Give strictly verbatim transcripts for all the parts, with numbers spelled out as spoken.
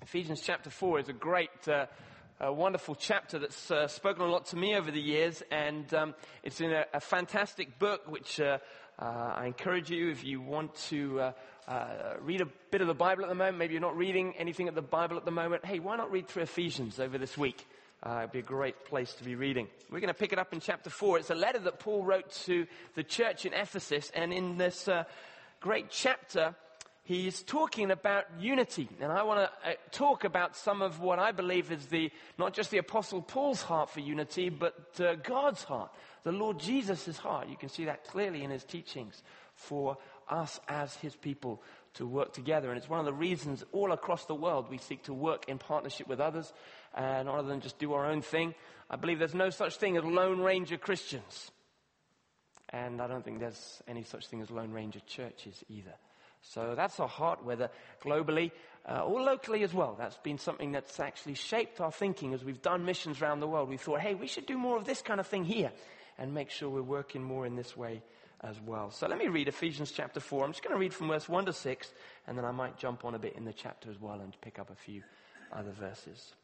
Ephesians chapter four is a great, uh, a wonderful chapter that's uh, spoken a lot to me over the years, and um, it's in a, a fantastic book which uh, uh, I encourage you, if you want to uh, uh, read a bit of the Bible at the moment, maybe you're not reading anything of the Bible at the moment, hey, why not read through Ephesians over this week? Uh, it'd be a great place to be reading. We're going to pick it up in chapter four. It's a letter that Paul wrote to the church in Ephesus, and in this uh, great chapter, he's talking about unity. And I want to uh, talk about some of what I believe is the, not just the Apostle Paul's heart for unity, but uh, God's heart, the Lord Jesus' heart. You can see that clearly in his teachings for us as his people to work together. And it's one of the reasons all across the world we seek to work in partnership with others, and rather than just do our own thing. I believe there's no such thing as Lone Ranger Christians. And I don't think there's any such thing as Lone Ranger churches either. So that's our heart, whether globally uh, or locally as well. That's been something that's actually shaped our thinking as we've done missions around the world. We thought, hey, we should do more of this kind of thing here and make sure we're working more in this way as well. So let me read Ephesians chapter four. I'm just going to read from verse one to six, and then I might jump on a bit in the chapter as well and pick up a few other verses.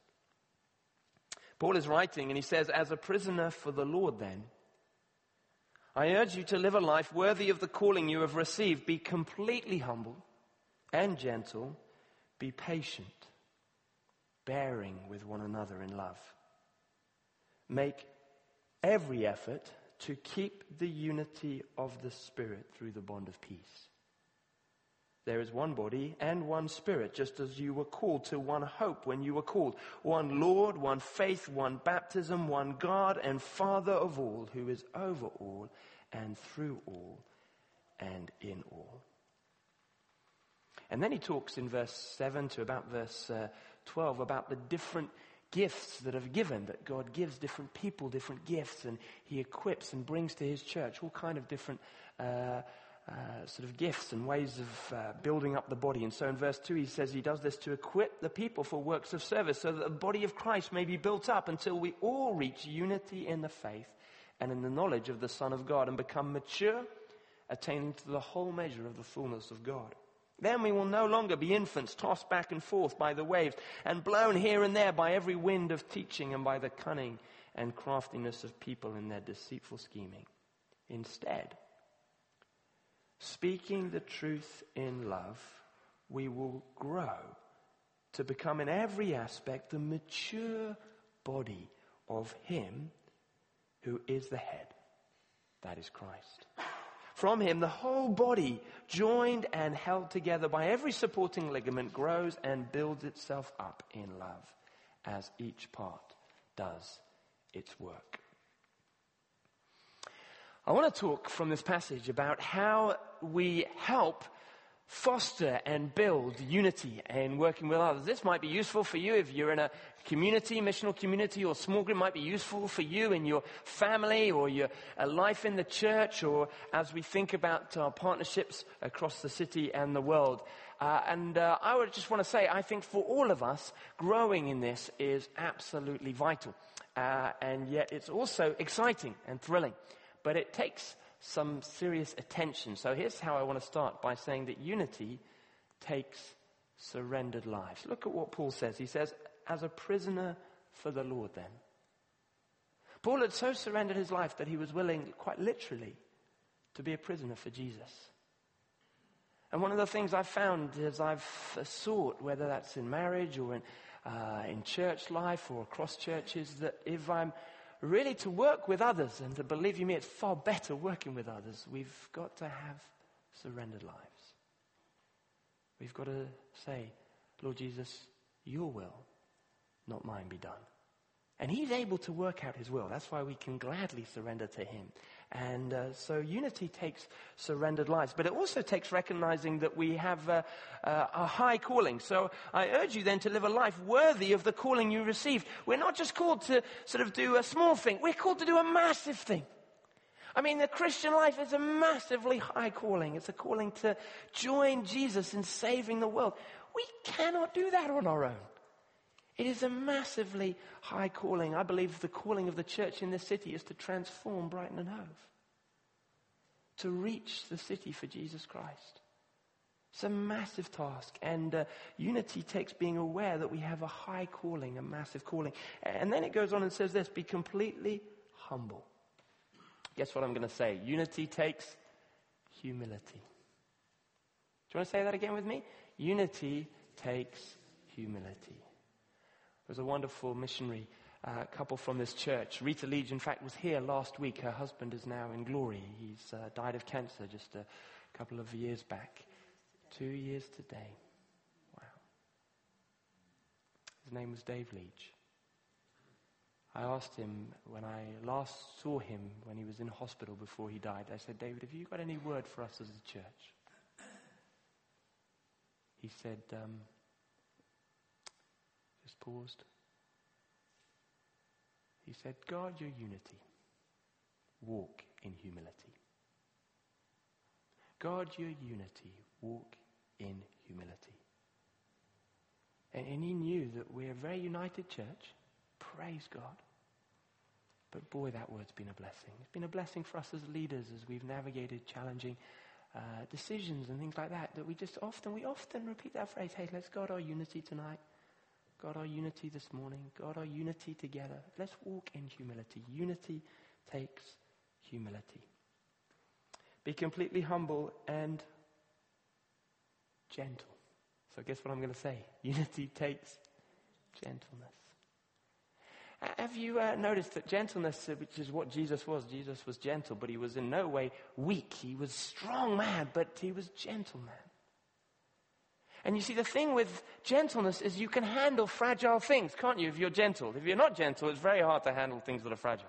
Paul is writing, and he says, as a prisoner for the Lord then, I urge you to live a life worthy of the calling you have received. Be completely humble and gentle. Be patient, bearing with one another in love. Make every effort to keep the unity of the Spirit through the bond of peace. There is one body and one Spirit, just as you were called to one hope when you were called. One Lord, one faith, one baptism, one God and Father of all, who is over all and through all and in all. And then he talks in verse seven to about verse uh, twelve about the different gifts that are given, that God gives different people different gifts, and he equips and brings to his church all kind of different uh Uh, sort of gifts and ways of uh, building up the body. And so in verse two he says he does this to equip the people for works of service, so that the body of Christ may be built up until we all reach unity in the faith and in the knowledge of the Son of God and become mature, attaining to the whole measure of the fullness of God. Then we will no longer be infants tossed back and forth by the waves and blown here and there by every wind of teaching and by the cunning and craftiness of people in their deceitful scheming. Instead, speaking the truth in love, we will grow to become in every aspect the mature body of him who is the head, that is Christ. From him, the whole body, joined and held together by every supporting ligament, grows and builds itself up in love as each part does its work. I want to talk from this passage about how we help foster and build unity in working with others. This might be useful for you if you're in a community, missional community or small group. It might be useful for you in your family or your uh, life in the church, or as we think about our partnerships across the city and the world. Uh, and uh, I would just want to say, I think for all of us, growing in this is absolutely vital. Uh, and yet it's also exciting and thrilling. But it takes some serious attention. So here's how I want to start, by saying that unity takes surrendered lives. Look at what Paul says. He says, as a prisoner for the Lord then. Paul had so surrendered his life that he was willing, quite literally, to be a prisoner for Jesus. And one of the things I've found as I've sought, whether that's in marriage or in, uh, in church life or across churches, that if I'm really to work with others, and to believe you me, it's far better working with others, we've got to have surrendered lives. We've got to say, Lord Jesus, your will, not mine, be done. And he's able to work out his will. That's why we can gladly surrender to him. And uh, so unity takes surrendered lives. But it also takes recognizing that we have uh, uh, a high calling. So I urge you then to live a life worthy of the calling you received. We're not just called to sort of do a small thing. We're called to do a massive thing. I mean, the Christian life is a massively high calling. It's a calling to join Jesus in saving the world. We cannot do that on our own. It is a massively high calling. I believe the calling of the church in this city is to transform Brighton and Hove, to reach the city for Jesus Christ. It's a massive task. And uh, unity takes being aware that we have a high calling, a massive calling. And then it goes on and says this, be completely humble. Guess what I'm going to say? Unity takes humility. Do you want to say that again with me? Unity takes humility. There was a wonderful missionary uh, couple from this church. Rita Leach, in fact, was here last week. Her husband is now in glory. He's uh, died of cancer just a couple of years back. Two years today. Wow. His name was Dave Leach. I asked him when I last saw him when he was in hospital before he died. I said, David, have you got any word for us as a church? He said, um, just paused. He said, guard your unity. Walk in humility. Guard your unity. Walk in humility. And, and he knew that we're a very united church. Praise God. But boy, that word's been a blessing. It's been a blessing for us as leaders as we've navigated challenging uh, decisions and things like that. That we just often, we often repeat that phrase, hey, let's guard our unity tonight. Guard our unity this morning. Guard our unity together. Let's walk in humility. Unity takes humility. Be completely humble and gentle. So guess what I'm going to say? Unity takes gentleness. Have you uh, noticed that gentleness, uh, which is what Jesus was, Jesus was gentle, but he was in no way weak. He was strong man, but he was gentle man. And you see, the thing with gentleness is you can handle fragile things, can't you, if you're gentle? If you're not gentle, it's very hard to handle things that are fragile.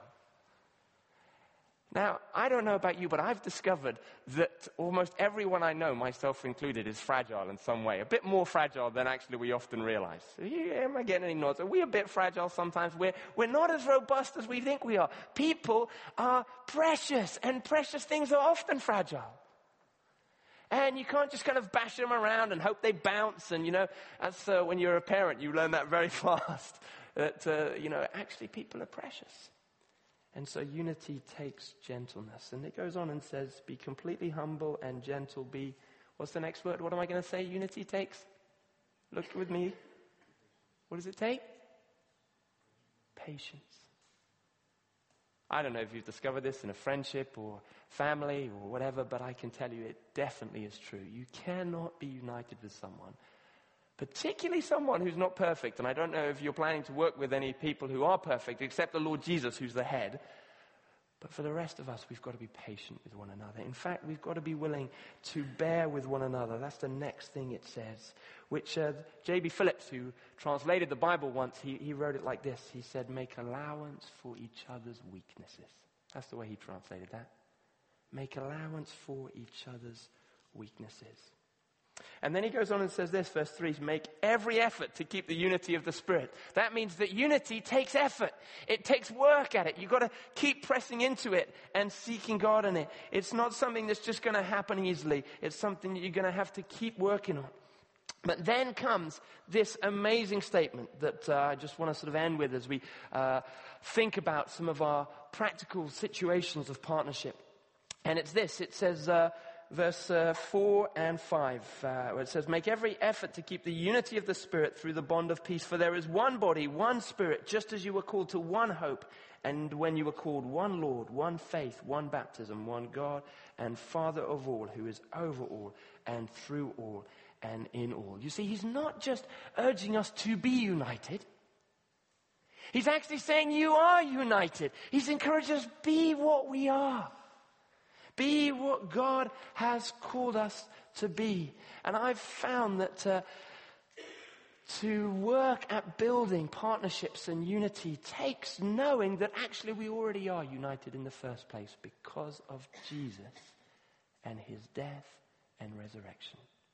Now, I don't know about you, but I've discovered that almost everyone I know, myself included, is fragile in some way. A bit more fragile than actually we often realize. Am I getting any nods? Are we a bit fragile sometimes? We're, we're not as robust as we think we are. People are precious, and precious things are often fragile. And you can't just kind of bash them around and hope they bounce. And, you know, as uh, when you're a parent, you learn that very fast. That, uh, you know, actually people are precious. And so unity takes gentleness. And it goes on and says, be completely humble and gentle. Be, what's the next word? What am I going to say unity takes? Look with me. What does it take? Patience. I don't know if you've discovered this in a friendship or family or whatever, but I can tell you it definitely is true. You cannot be united with someone, particularly someone who's not perfect. And I don't know if you're planning to work with any people who are perfect, except the Lord Jesus, who's the head. But for the rest of us, we've got to be patient with one another. In fact, we've got to be willing to bear with one another. That's the next thing it says, which uh, J B Phillips, who translated the Bible once, he, he wrote it like this. He said, make allowance for each other's weaknesses. That's the way he translated that. Make allowance for each other's weaknesses. And then he goes on and says this, verse three, make every effort to keep the unity of the Spirit. That means that unity takes effort. It takes work at it. You've got to keep pressing into it and seeking God in it. It's not something that's just going to happen easily. It's something that you're going to have to keep working on. But then comes this amazing statement that uh, I just want to sort of end with as we uh, think about some of our practical situations of partnership. And it's this, it says, uh, verse uh, four and five, uh, where it says, make every effort to keep the unity of the Spirit through the bond of peace. For there is one body, one Spirit, just as you were called to one hope. And when you were called one Lord, one faith, one baptism, one God and Father of all, who is over all and through all and in all. You see, he's not just urging us to be united. He's actually saying you are united. He's encouraging us, be what we are. Be what God has called us to be. And I've found that uh, to work at building partnerships and unity takes knowing that actually we already are united in the first place because of Jesus and his death and resurrection.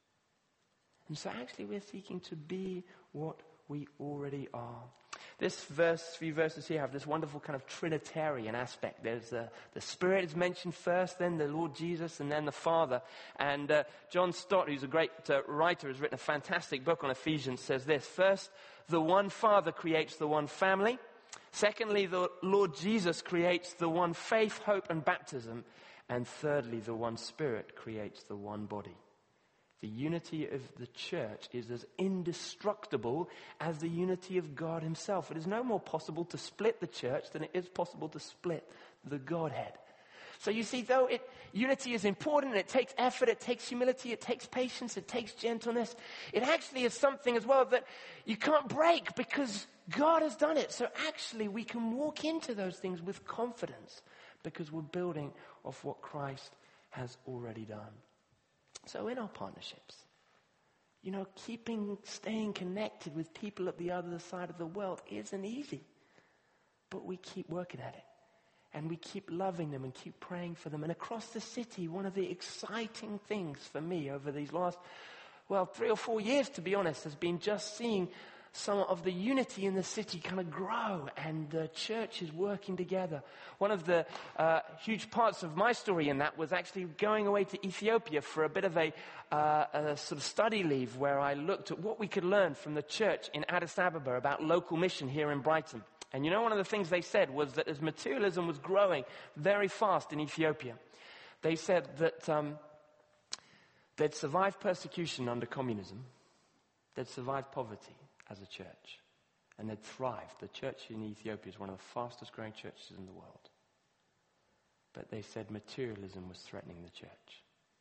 And so actually we're seeking to be what we already are. This verse, few verses here have this wonderful kind of Trinitarian aspect. There's uh, the Spirit is mentioned first, then the Lord Jesus, and then the Father. And uh, John Stott, who's a great uh, writer, has written a fantastic book on Ephesians, says this. First, the one Father creates the one family. Secondly, the Lord Jesus creates the one faith, hope, and baptism. And thirdly, the one Spirit creates the one body. The unity of the church is as indestructible as the unity of God himself. It is no more possible to split the church than it is possible to split the Godhead. So you see, though it, unity is important, and it takes effort, it takes humility, it takes patience, it takes gentleness, it actually is something as well that you can't break because God has done it. So actually we can walk into those things with confidence because we're building off what Christ has already done. So in our partnerships, you know, keeping, staying connected with people at the other side of the world isn't easy. But we keep working at it. And we keep loving them and keep praying for them. And across the city, one of the exciting things for me over these last, well, three or four years, to be honest, has been just seeing some of the unity in the city kind of grow and the church is working together. One of the uh, huge parts of my story in that was actually going away to Ethiopia for a bit of a, uh, a sort of study leave where I looked at what we could learn from the church in Addis Ababa about local mission here in Brighton. And you know, one of the things they said was that as materialism was growing very fast in Ethiopia, they said that um, they'd survived persecution under communism, they'd survived poverty as a church, and they'd thrived. The church in Ethiopia is one of the fastest growing churches in the world. But they said materialism was threatening the church.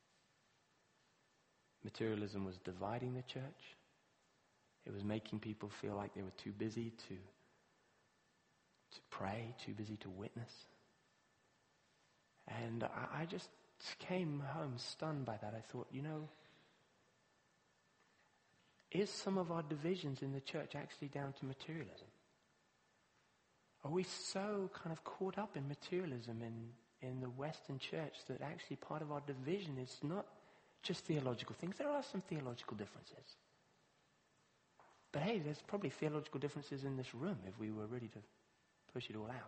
Materialism was dividing the church. It was making people feel like they were too busy to, to pray, too busy to witness. And I, I just came home stunned by that. I thought, you know, is some of our divisions in the church actually down to materialism? Are we so kind of caught up in materialism in, in the Western church that actually part of our division is not just theological things? There are some theological differences. But hey, there's probably theological differences in this room if we were ready to push it all out.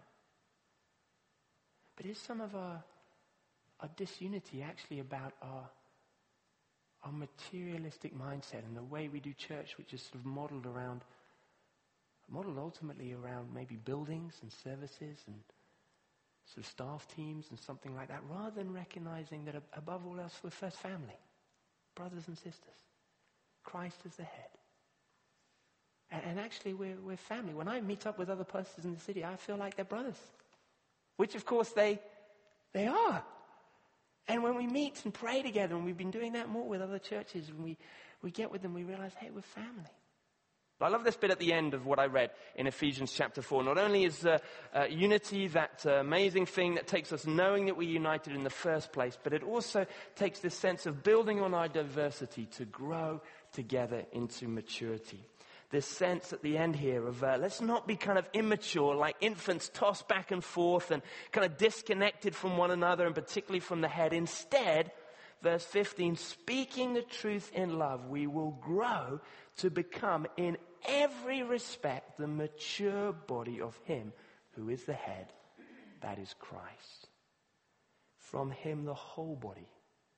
But is some of our, our disunity actually about our Our materialistic mindset and the way we do church, which is sort of modeled around, modeled ultimately around maybe buildings and services and sort of staff teams and something like that, rather than recognizing that above all else we're first family, brothers and sisters. Christ is the head. And, and actually we're, we're family. When I meet up with other pastors in the city, I feel like they're brothers, which of course they they are. And when we meet and pray together, and we've been doing that more with other churches, when we, we get with them, we realize, hey, we're family. I love this bit at the end of what I read in Ephesians chapter four. Not only is uh, uh, unity that uh, amazing thing that takes us knowing that we're united in the first place, but it also takes this sense of building on our diversity to grow together into maturity. This sense at the end here of uh, let's not be kind of immature, like infants tossed back and forth and kind of disconnected from one another and particularly from the head. Instead, verse fifteen, speaking the truth in love, we will grow to become in every respect the mature body of him who is the head, that is Christ. From him the whole body,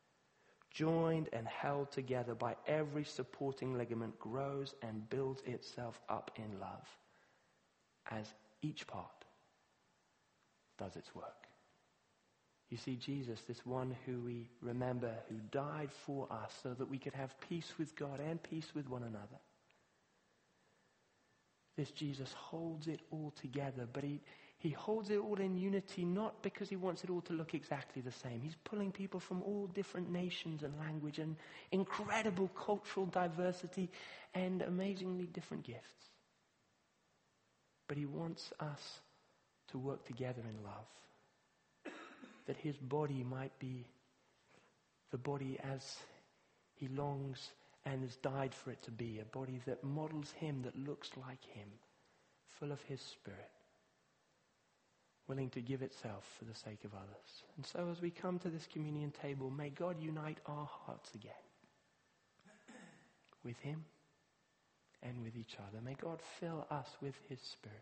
joined and held together by every supporting ligament, grows and builds itself up in love as each part does its work. You see, Jesus, this one who we remember, who died for us so that we could have peace with God and peace with one another. This Jesus holds it all together, but he He holds it all in unity, not because he wants it all to look exactly the same. He's pulling people from all different nations and language and incredible cultural diversity and amazingly different gifts. But he wants us to work together in love, that his body might be the body as he longs and has died for it to be, a body that models him, that looks like him, full of his Spirit, willing to give itself for the sake of others. And so as we come to this communion table, may God unite our hearts again with him and with each other. May God fill us with his Spirit.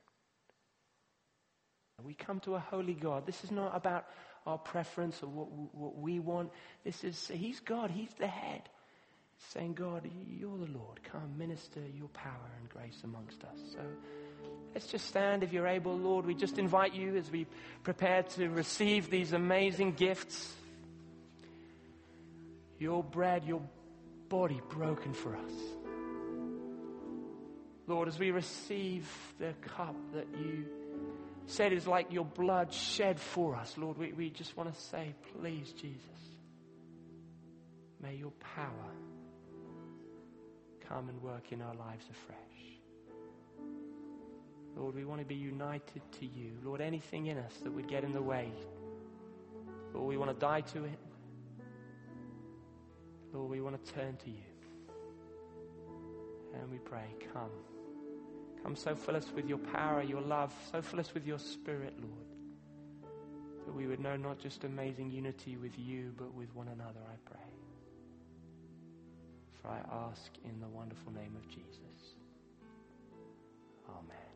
We come to a holy God. This is not about our preference or what, what we want. This is, he's God, he's the head. Saying, God, you're the Lord. Come, minister your power and grace amongst us. So let's just stand if you're able, Lord. We just invite you as we prepare to receive these amazing gifts. Your bread, your body broken for us. Lord, as we receive the cup that you said is like your blood shed for us, Lord, we, we just want to say, please, Jesus, may your power come and work in our lives afresh. Lord, we want to be united to you. Lord, anything in us that would get in the way, Lord, we want to die to it. Lord, we want to turn to you. And we pray, come. Come, so fill us with your power, your love. So fill us with your spirit, Lord. That we would know not just amazing unity with you, but with one another, I pray. For I ask in the wonderful name of Jesus. Amen.